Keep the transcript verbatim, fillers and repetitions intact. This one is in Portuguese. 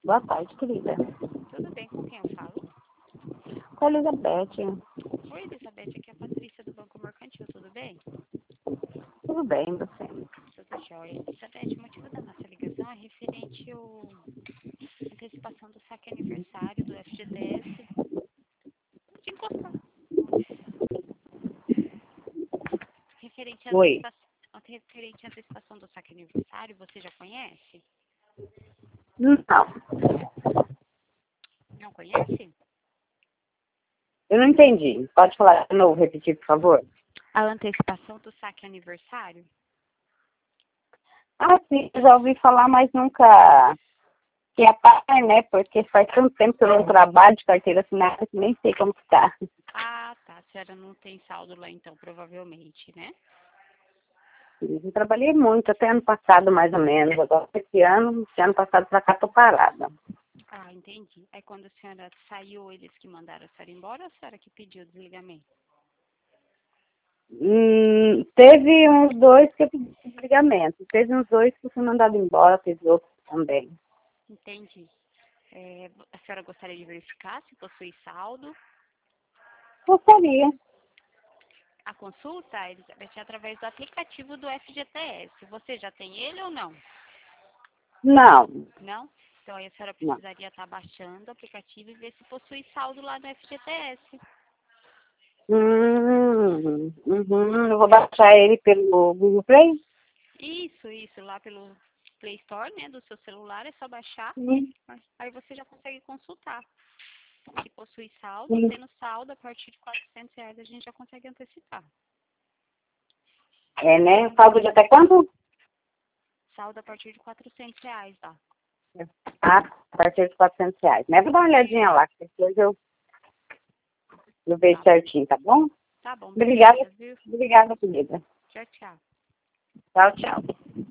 Boa tarde, querida. Tudo bem, com quem eu falo? Com a Elizabeth. Oi, Elizabeth, aqui é a Patrícia do Banco Mercantil, tudo bem? Tudo bem, você? Tudo jóia. Elizabeth, o motivo da nossa ligação é referente ao antecipação do saque aniversário do F G T S. De encostar. Referente à Oi. antecipação, referente à antecipação do saque aniversário, você já conhece? Não. Não conhece? Eu não entendi. Pode falar de novo, repetir, por favor? A antecipação do saque aniversário? Ah, sim, eu já ouvi falar, mas nunca que é pai, né? Porque faz tanto tempo que eu não trabalho de carteira assinada que nem sei como que tá. Ah, tá. A senhora não tem saldo lá então, provavelmente, né? Eu trabalhei muito, até ano passado mais ou menos. Agora esse ano, esse ano passado pra cá tô parada. Ah, entendi. Aí quando a senhora saiu, eles que mandaram a senhora embora ou a senhora que pediu o desligamento? Hum, teve uns dois que eu pedi desligamento. Teve uns dois que eu fui mandado embora, teve outros também. Entendi. É, a senhora gostaria de verificar se possui saldo? Gostaria. A consulta, Elizabeth, é através do aplicativo do F G T S. Você já tem ele ou não? Não, Não? Então aí a senhora não. precisaria estar baixando o aplicativo e ver se possui saldo lá no F G T S. Hum, uhum. Eu vou baixar ele pelo Google Play? Isso, isso, lá pelo Play Store, né, do seu celular, é só baixar. Sim, Aí você já consegue consultar. Se possui saldo, sim. tendo saldo, a partir de quatrocentos reais a gente já consegue antecipar. É, né? Saldo de até quanto? Saldo a partir de quatrocentos reais, tá? Ah, a partir de quatrocentos reais. Né? Vou dar uma olhadinha lá, que depois eu, eu vejo Tá bom. certinho, tá bom? Tá bom, Obrigada, obrigada, viu? obrigada, querida. Tchau, tchau. Tchau, tchau.